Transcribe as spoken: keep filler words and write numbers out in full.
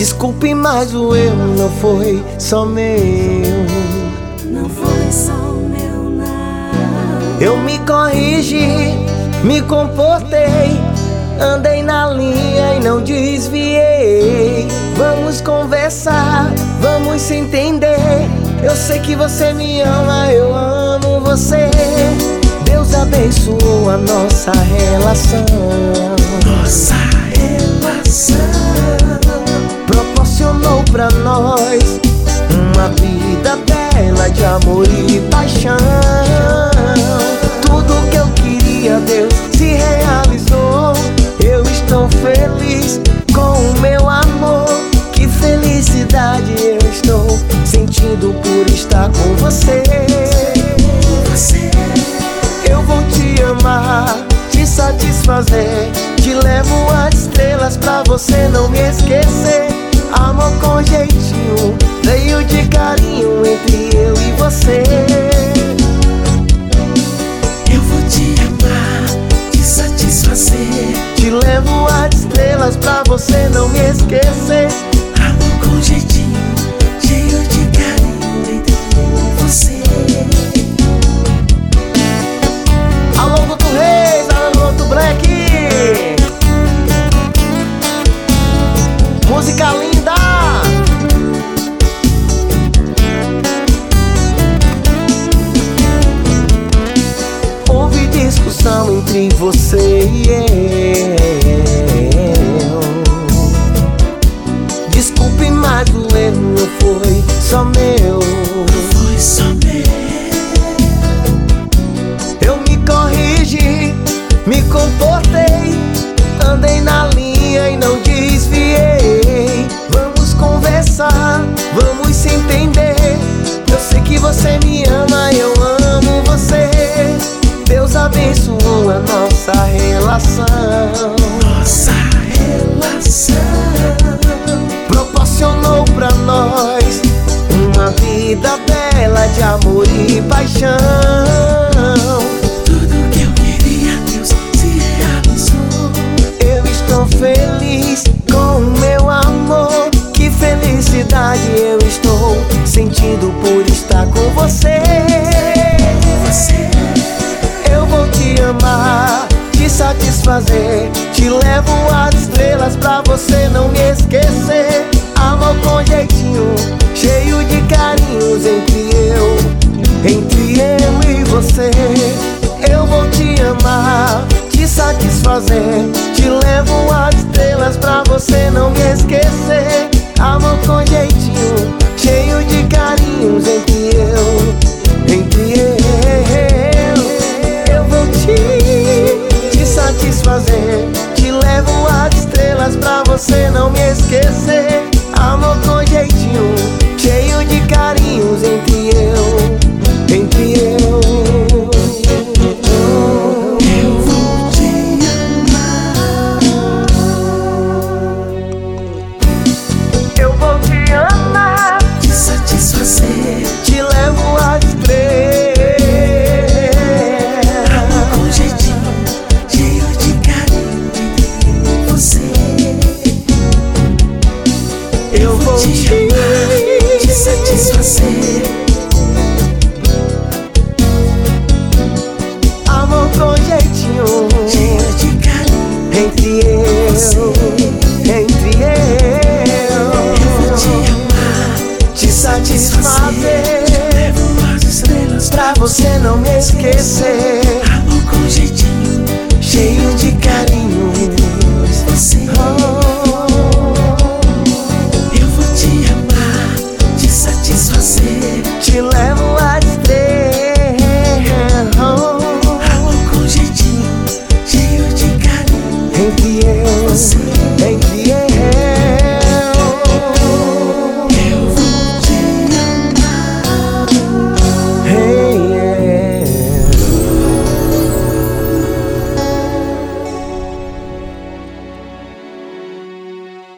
Desculpe, mas o erro não foi só meu. Não foi só meu, não. Eu me corrigi, me comportei, andei na linha e não desviei. Vamos conversar, vamos se entender. Eu sei que você me ama, eu amo você. Deus abençoou a nossa relação. Nossa relação proporcionou pra nós uma vida bela de amor e paixão. Tudo que eu queria, Deus se realizou. Eu estou feliz com o meu amor. Que felicidade eu estou sentindo por estar com você. você. Eu vou te amar, te satisfazer. Te levo às estrelas pra você não me esquecer. Amor com jeitinho, cheio de carinho entre eu e você. Eu vou te amar, te satisfazer. Te levo às estrelas pra você não me esquecer. Amor com jeitinho, cheio de carinho entre eu e você. Alô, Guto Reis, alô, Guto Black. Música linda. Houve discussão entre você e eu. Desculpe, mas o erro não foi só meu. Não foi só meu. Eu me corrigi, me comportei, andei na linha e não desviei. Vamos conversar, vamos se entender. Eu sei que você me ama, eu amo você. Deus abençoou a nossa relação. Nossa relação proporcionou pra nós uma vida bela de amor e paixão. Tudo que eu queria, Deus se realizou. Eu estou feliz com o meu amor. Que felicidade eu estou sentindo por estar com você. Você. Eu vou te amar, te satisfazer. Te levo às estrelas pra você não me esquecer. Amor com jeitinho, cheio de carinhos entre eu, entre eu e você. Eu vou te amar, te satisfazer. Te levo às estrelas pra você não me esquecer. Amor com jeitinho, cheio de carinhos entre eu, entre eu. Eu vou te, te satisfazer. Te levo às estrelas pra você não me esquecer. Amor com jeitinho, cheio de carinhos entre eu, entre eu. Eu vou te amar. Eu vou te amar, Te satisfazer. te levo às estrelas. Amor com jeitinho, cheio de carinho entre você. Eu vou te te amar, te satisfazer. amor com jeitinho, Cheio de carinho entre eu, entre eu. eu vou te amar, Te satisfazer, levo as estrelas pra você não me esquecer. Amor com jeitinho, Cheio de carinho